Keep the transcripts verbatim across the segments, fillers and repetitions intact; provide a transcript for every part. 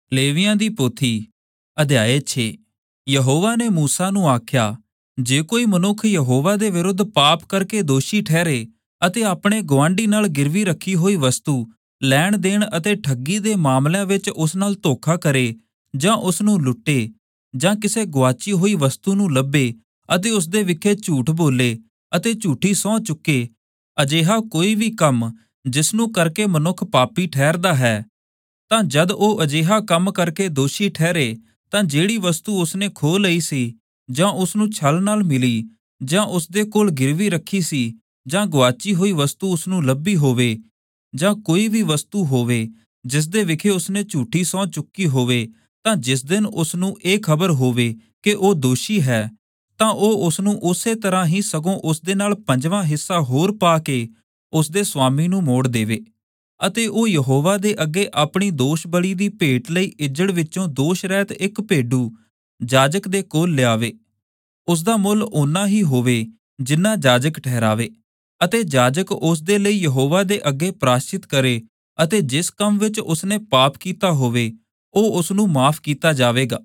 ਲੇਵੀਆਂ ਦੀ ਪੋਥੀ ਅਧਿਆਇ ਛੇ। ਯਹੋਵਾ ਨੇ ਮੂਸਾ ਨੂੰ ਆਖਿਆ, ਜੇ ਕੋਈ ਮਨੁੱਖ ਯਹੋਵਾ ਦੇ ਵਿਰੁੱਧ ਪਾਪ ਕਰਕੇ ਦੋਸ਼ੀ ਠਹਿਰੇ ਅਤੇ ਆਪਣੇ ਗੁਆਂਢੀ ਨਾਲ ਗਿਰਵੀ ਰੱਖੀ ਹੋਈ ਵਸਤੂ ਲੈਣ ਦੇਣ ਅਤੇ ਠੱਗੀ ਦੇ ਮਾਮਲਿਆਂ ਵਿੱਚ ਉਸ ਨਾਲ ਧੋਖਾ ਕਰੇ, ਜਾਂ ਉਸ ਨੂੰ ਲੁੱਟੇ, ਜਾਂ ਕਿਸੇ ਗੁਆਚੀ ਹੋਈ ਵਸਤੂ ਨੂੰ ਲੱਭੇ ਅਤੇ ਉਸ ਦੇ ਵਿਖੇ ਝੂਠ ਬੋਲੇ ਅਤੇ ਝੂਠੀ ਸਹੁੰ ਚੁੱਕੇ, ਅਜਿਹਾ ਕੋਈ ਵੀ ਕੰਮ ਜਿਸ ਨੂੰ ਕਰਕੇ ਮਨੁੱਖ ਪਾਪੀ ਠਹਿਰਦਾ ਹੈ, ਤਾਂ ਜਦ ਉਹ ਅਜਿਹਾ ਕੰਮ ਕਰਕੇ ਦੋਸ਼ੀ ਠਹਿਰੇ, ਤਾਂ ਜਿਹੜੀ ਵਸਤੂ ਉਸਨੇ ਖੋਹ ਲਈ ਸੀ, ਜਾਂ ਉਸ ਨੂੰ ਛਲ ਨਾਲ ਮਿਲੀ, ਜਾਂ ਉਸ ਦੇ ਕੋਲ ਗਿਰਵੀ ਰੱਖੀ ਸੀ, ਜਾਂ ਗੁਆਚੀ ਹੋਈ ਵਸਤੂ ਉਸ ਨੂੰ ਲੱਭੀ ਹੋਵੇ, ਜਾਂ ਕੋਈ ਵੀ ਵਸਤੂ ਹੋਵੇ ਜਿਸ ਦੇ ਵਿਖੇ ਉਸਨੇ ਝੂਠੀ ਸਹੁੰ ਚੁੱਕੀ ਹੋਵੇ, ਤਾਂ ਜਿਸ ਦਿਨ ਉਸ ਨੂੰ ਇਹ ਖਬਰ ਹੋਵੇ ਕਿ ਉਹ ਦੋਸ਼ੀ ਹੈ, ਤਾਂ ਉਹ ਉਸ ਨੂੰ ਉਸੇ ਤਰ੍ਹਾਂ ਹੀ ਸਗੋਂ ਉਸ ਦੇ ਨਾਲ ਪੰਜਵਾਂ ਹਿੱਸਾ ਹੋਰ ਪਾ ਕੇ ਉਸ ਦੇ ਸੁਆਮੀ ਨੂੰ ਮੋੜ ਦੇਵੇ। ਅਤੇ ਉਹ ਯਹੋਵਾ ਦੇ ਅੱਗੇ ਆਪਣੀ ਦੋਸ਼ ਬਲੀ ਦੀ ਭੇਟ ਲਈ ਇੱਜੜ ਵਿੱਚੋਂ ਦੋਸ਼ ਰਹਿਤ ਇੱਕ ਭੇਡੂ ਜਾਜਕ ਦੇ ਕੋਲ ਲਿਆਵੇ। ਉਸ ਦਾ ਮੁੱਲ ਓਨਾ ਹੀ ਹੋਵੇ ਜਿੰਨਾ ਜਾਜਕ ਠਹਿਰਾਵੇ, ਅਤੇ ਜਾਜਕ ਉਸ ਦੇ ਲਈ ਯਹੋਵਾ ਦੇ ਅੱਗੇ ਪ੍ਰਾਸ਼ਚਿਤ ਕਰੇ, ਅਤੇ ਜਿਸ ਕੰਮ ਵਿੱਚ ਉਸਨੇ ਪਾਪ ਕੀਤਾ ਹੋਵੇ ਉਹ ਉਸ ਨੂੰ ਮਾਫ਼ ਕੀਤਾ ਜਾਵੇਗਾ।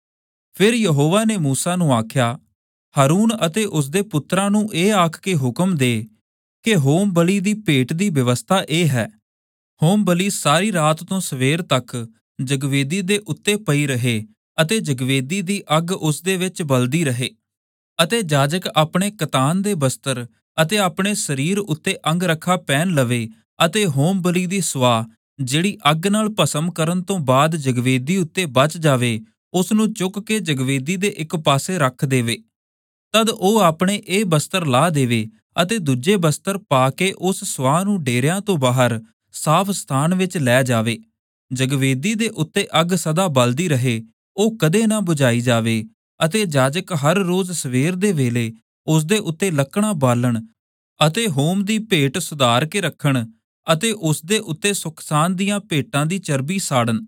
ਫਿਰ ਯਹੋਵਾ ਨੇ ਮੂਸਾ ਨੂੰ ਆਖਿਆ, ਹਾਰੂਨ ਅਤੇ ਉਸ ਦੇ ਪੁੱਤਰਾਂ ਨੂੰ ਇਹ ਆਖ ਕੇ ਹੁਕਮ ਦੇ ਕਿ ਹੋਮ ਬਲੀ ਦੀ ਭੇਟ ਦੀ ਵਿਵਸਥਾ ਇਹ ਹੈ। ਹੋਮ ਬਲੀ ਸਾਰੀ ਰਾਤ ਤੋਂ ਸਵੇਰ ਤੱਕ ਜਗਵੇਦੀ ਦੇ ਉੱਤੇ ਪਈ ਰਹੇ, ਅਤੇ ਜਗਵੇਦੀ ਦੀ ਅੱਗ ਉਸ ਦੇ ਵਿੱਚ ਬਲਦੀ ਰਹੇ, ਅਤੇ ਜਾਜਕ ਆਪਣੇ ਕਤਾਨ ਦੇ ਬਸਤਰ ਅਤੇ ਆਪਣੇ ਸਰੀਰ ਉੱਤੇ ਅੰਗ ਰੱਖਾ ਪਹਿਨ ਲਵੇ, ਅਤੇ ਹੋਮ ਬਲੀ ਦੀ ਸੁਆਹ ਜਿਹੜੀ ਅੱਗ ਨਾਲ ਭਸਮ ਕਰਨ ਤੋਂ ਬਾਅਦ ਜਗਵੇਦੀ ਉੱਤੇ ਬਚ ਜਾਵੇ, ਉਸ ਨੂੰ ਚੁੱਕ ਕੇ ਜਗਵੇਦੀ ਦੇ ਇੱਕ ਪਾਸੇ ਰੱਖ ਦੇਵੇ। ਤਦ ਉਹ ਆਪਣੇ ਇਹ ਬਸਤਰ ਲਾਹ ਦੇਵੇ ਅਤੇ ਦੂਜੇ ਬਸਤਰ ਪਾ ਕੇ ਉਸ ਸੁਆਹ ਨੂੰ ਡੇਰਿਆਂ ਤੋਂ ਬਾਹਰ ਸਾਫ਼ ਸਥਾਨ ਵਿੱਚ ਲੈ ਜਾਵੇ। ਜਗਵੇਦੀ ਦੇ ਉੱਤੇ ਅੱਗ ਸਦਾ ਬਲਦੀ ਰਹੇ, ਉਹ ਕਦੇ ਨਾ ਬੁਝਾਈ ਜਾਵੇ, ਅਤੇ ਜਾਜਕ ਹਰ ਰੋਜ਼ ਸਵੇਰ ਦੇ ਵੇਲੇ ਉਸ ਦੇ ਉੱਤੇ ਲੱਕੜਾਂ ਬਾਲਣ ਅਤੇ ਹੋਮ ਦੀ ਭੇਟ ਸੁਧਾਰ ਕੇ ਰੱਖਣ, ਅਤੇ ਉਸ ਦੇ ਉੱਤੇ ਸੁਖਸਾਨ ਦੀਆਂ ਭੇਟਾਂ ਦੀ ਚਰਬੀ ਸਾੜਨ।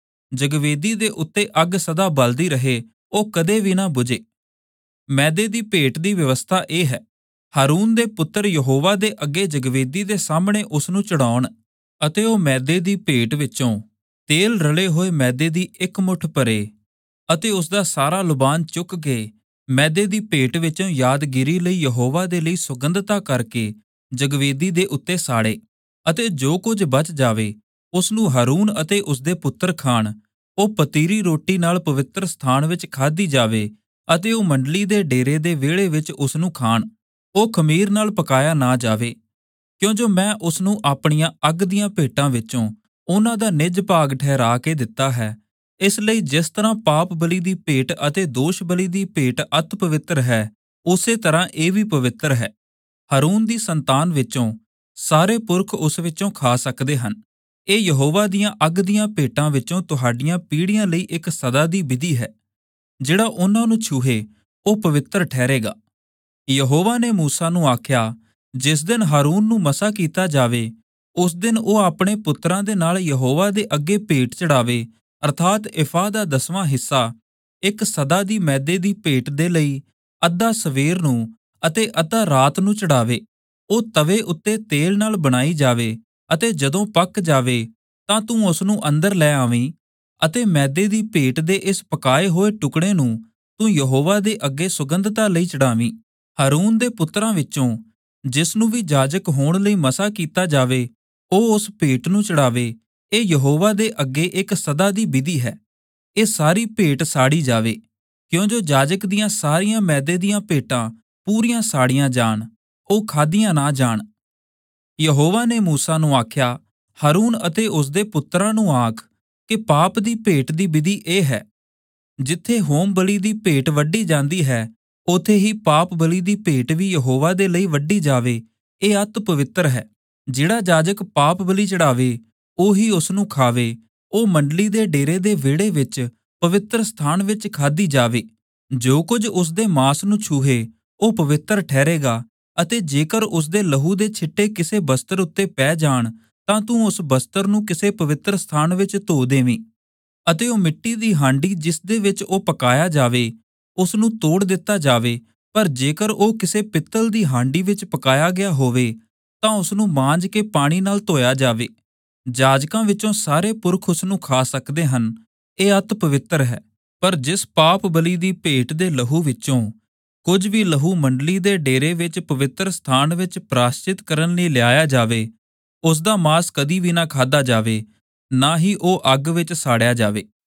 ਜਗਵੇਦੀ ਦੇ ਉੱਤੇ ਅੱਗ ਸਦਾ ਬਲਦੀ ਰਹੇ, ਉਹ ਕਦੇ ਵੀ ਨਾ ਬੁਝੇ। ਮੈਦੇ ਦੀ ਭੇਟ ਦੀ ਵਿਵਸਥਾ ਇਹ ਹੈ, ਹਾਰੂਨ ਦੇ ਪੁੱਤਰ ਯਹੋਵਾ ਦੇ ਅੱਗੇ ਜਗਵੇਦੀ ਦੇ ਸਾਹਮਣੇ ਉਸ ਨੂੰ ਚੜਾਉਣ, ਅਤੇ ਉਹ ਮੈਦੇ ਦੀ ਭੇਟ ਵਿੱਚੋਂ ਤੇਲ ਰਲੇ ਹੋਏ ਮੈਦੇ ਦੀ ਇੱਕ ਮੁੱਠ ਭਰੇ, ਅਤੇ ਉਸ ਦਾ ਸਾਰਾ ਲੁਬਾਨ ਚੁੱਕ ਕੇ ਮੈਦੇ ਦੀ ਭੇਟ ਵਿੱਚੋਂ ਯਾਦਗਿਰੀ ਲਈ ਯਹੋਵਾ ਦੇ ਲਈ ਸੁਗੰਧਤਾ ਕਰਕੇ ਜਗਵੇਦੀ ਦੇ ਉੱਤੇ ਸਾੜੇ, ਅਤੇ ਜੋ ਕੁਝ ਬਚ ਜਾਵੇ ਉਸ ਨੂੰ ਹਾਰੂਨ ਅਤੇ ਉਸ ਦੇ ਪੁੱਤਰ ਖਾਣ। ਉਹ ਪਤੀਰੀ ਰੋਟੀ ਨਾਲ ਪਵਿੱਤਰ ਸਥਾਨ ਵਿੱਚ ਖਾਧੀ ਜਾਵੇ, ਅਤੇ ਉਹ ਮੰਡਲੀ ਦੇ ਡੇਰੇ ਦੇ ਵਿਹੜੇ ਵਿੱਚ ਉਸ ਨੂੰ ਖਾਣ। ਉਹ ਖਮੀਰ ਨਾਲ ਪਕਾਇਆ ਨਾ ਜਾਵੇ, ਕਿਉਂ ਜੋ ਮੈਂ ਉਸ ਨੂੰ ਆਪਣੀਆਂ ਅੱਗ ਦੀਆਂ ਭੇਟਾਂ ਵਿੱਚੋਂ ਉਹਨਾਂ ਦਾ ਨਿਜ ਭਾਗ ਠਹਿਰਾ ਕੇ ਦਿੱਤਾ ਹੈ। ਇਸ ਲਈ ਜਿਸ ਤਰ੍ਹਾਂ ਪਾਪ ਬਲੀ ਦੀ ਭੇਟ ਅਤੇ ਦੋਸ਼ ਬਲੀ ਦੀ ਭੇਟ ਅਤ ਪਵਿੱਤਰ ਹੈ, ਉਸੇ ਤਰ੍ਹਾਂ ਇਹ ਵੀ ਪਵਿੱਤਰ ਹੈ। ਹਾਰੂਨ ਦੀ ਸੰਤਾਨ ਵਿੱਚੋਂ ਸਾਰੇ ਪੁਰਖ ਉਸ ਵਿੱਚੋਂ ਖਾ ਸਕਦੇ ਹਨ। ਇਹ ਯਹੋਵਾ ਦੀਆਂ ਅੱਗ ਦੀਆਂ ਭੇਟਾਂ ਵਿੱਚੋਂ ਤੁਹਾਡੀਆਂ ਪੀੜ੍ਹੀਆਂ ਲਈ ਇੱਕ ਸਦਾ ਦੀ ਵਿਧੀ ਹੈ। ਜਿਹੜਾ ਉਹਨਾਂ ਨੂੰ ਛੂਹੇ ਉਹ ਪਵਿੱਤਰ ਠਹਿਰੇਗਾ। ਯਹੋਵਾ ਨੇ ਮੂਸਾ ਨੂੰ ਆਖਿਆ, ਜਿਸ ਦਿਨ ਹਾਰੂਨ ਨੂੰ ਮਸਾ ਕੀਤਾ ਜਾਵੇ, ਉਸ ਦਿਨ ਉਹ ਆਪਣੇ ਪੁੱਤਰਾਂ ਦੇ ਨਾਲ ਯਹੋਵਾ ਦੇ ਅੱਗੇ ਭੇਟ ਚੜਾਵੇ, ਅਰਥਾਤ ਇਫਾ ਦਾ ਦਸਵਾਂ ਹਿੱਸਾ, ਇੱਕ ਸਦਾ ਦੀ ਮੈਦੇ ਦੀ ਭੇਟ ਦੇ ਲਈ ਅੱਧਾ ਸਵੇਰ ਨੂੰ ਅਤੇ ਅੱਧਾ ਰਾਤ ਨੂੰ ਚੜਾਵੇ। ਉਹ ਤਵੇ ਉੱਤੇ ਤੇਲ ਨਾਲ ਬਣਾਈ ਜਾਵੇ, ਅਤੇ ਜਦੋਂ ਪੱਕ ਜਾਵੇ ਤਾਂ ਤੂੰ ਉਸ ਨੂੰ ਅੰਦਰ ਲੈ ਆਵੀਂ, ਅਤੇ ਮੈਦੇ ਦੀ ਭੇਟ ਦੇ ਇਸ ਪਕਾਏ ਹੋਏ ਟੁਕੜੇ ਨੂੰ ਤੂੰ ਯਹੋਵਾ ਦੇ ਅੱਗੇ ਸੁਗੰਧਤਾ ਲਈ ਚੜਾਵੀਂ। ਹਾਰੂਨ ਦੇ ਪੁੱਤਰਾਂ ਵਿੱਚੋਂ ਜਿਸ ਨੂੰ ਵੀ ਜਾਜਕ ਹੋਣ ਲਈ ਮਸਾ ਕੀਤਾ ਜਾਵੇ, ਉਹ ਉਸ ਭੇਟ ਨੂੰ ਚੜਾਵੇ। ਇਹ ਯਹੋਵਾ ਦੇ ਅੱਗੇ ਇੱਕ ਸਦਾ ਦੀ ਵਿਧੀ ਹੈ। ਇਹ ਸਾਰੀ ਭੇਟ ਸਾੜੀ ਜਾਵੇ, ਕਿਉਂ ਜੋ ਜਾਜਕ ਦੀਆਂ ਸਾਰੀਆਂ ਮੈਦੇ ਦੀਆਂ ਭੇਟਾਂ ਪੂਰੀਆਂ ਸਾੜੀਆਂ ਜਾਣ, ਉਹ ਖਾਧੀਆਂ ਨਾ ਜਾਣ। ਯਹੋਵਾ ਨੇ ਮੂਸਾ ਨੂੰ ਆਖਿਆ, ਹਾਰੂਨ ਅਤੇ ਉਸ ਦੇ ਪੁੱਤਰਾਂ ਨੂੰ ਆਖ ਕਿ ਪਾਪ ਦੀ ਭੇਟ ਦੀ ਵਿਧੀ ਇਹ ਹੈ, ਜਿੱਥੇ ਹੋਮ ਬਲੀ ਦੀ ਭੇਟ ਵੱਢੀ ਜਾਂਦੀ ਹੈ, ਉਥੇ ਹੀ ਪਾਪ ਬਲੀ ਦੀ ਭੇਟ ਵੀ ਯਹੋਵਾ ਦੇ ਲਈ ਵੱਢੀ ਜਾਵੇ। ਇਹ ਅਤ ਪਵਿੱਤਰ ਹੈ। ਜਿਹੜਾ ਜਾਜਕ ਪਾਪ ਬਲੀ ਚੜਾਵੇ ਉਹੀ ਉਸ ਨੂੰ ਖਾਵੇ। ਉਹ ਮੰਡਲੀ ਦੇ ਡੇਰੇ ਦੇ ਵਿਹੜੇ ਵਿੱਚ ਪਵਿੱਤਰ ਸਥਾਨ ਵਿੱਚ ਖਾਧੀ ਜਾਵੇ। ਜੋ ਕੁਝ ਉਸ ਦੇ ਮਾਸ ਨੂੰ ਛੂਹੇ ਉਹ ਪਵਿੱਤਰ ਠਹਿਰੇਗਾ, ਅਤੇ ਜੇਕਰ ਉਸ ਦੇ ਲਹੂ ਦੇ ਛਿੱਟੇ ਕਿਸੇ ਬਸਤਰ ਉੱਤੇ ਪੈ ਜਾਣ, ਤਾਂ ਤੂੰ ਉਸ ਬਸਤਰ ਨੂੰ ਕਿਸੇ ਪਵਿੱਤਰ ਸਥਾਨ ਵਿੱਚ ਧੋ ਦੇਵੀਂ। ਅਤੇ ਉਹ ਮਿੱਟੀ ਦੀ ਹਾਂਡੀ ਜਿਸ ਦੇ ਵਿੱਚ ਉਹ ਪਕਾਇਆ ਜਾਵੇ, ਉਸ ਨੂੰ ਤੋੜ ਦਿੱਤਾ ਜਾਵੇ, ਪਰ ਜੇਕਰ ਉਹ ਕਿਸੇ ਪਿੱਤਲ ਦੀ ਹਾਂਡੀ ਵਿੱਚ ਪਕਾਇਆ ਗਿਆ ਹੋਵੇ, ਤਾਂ ਉਸ ਨੂੰ ਮਾਂਜ ਕੇ ਪਾਣੀ ਨਾਲ ਧੋਇਆ ਜਾਵੇ। ਜਾਜਕਾਂ ਵਿੱਚੋਂ ਸਾਰੇ ਪੁਰਖ ਉਸ ਨੂੰ ਖਾ ਸਕਦੇ ਹਨ, ਇਹ ਅਤ ਪਵਿੱਤਰ ਹੈ। ਪਰ ਜਿਸ ਪਾਪ ਬਲੀ ਦੀ ਭੇਟ ਦੇ ਲਹੂ ਵਿੱਚੋਂ ਕੁਝ ਵੀ ਲਹੂ ਮੰਡਲੀ ਦੇ ਡੇਰੇ ਵਿੱਚ ਪਵਿੱਤਰ ਸਥਾਨ ਵਿੱਚ ਪ੍ਰਾਸ਼ਚਿਤ ਕਰਨ ਲਈ ਲਿਆਇਆ ਜਾਵੇ, ਉਸ ਦਾ ਮਾਸ ਕਦੀ ਵੀ ਨਾ ਖਾਧਾ ਜਾਵੇ, ਨਾ ਹੀ ਉਹ ਅੱਗ ਵਿੱਚ ਸਾੜਿਆ ਜਾਵੇ।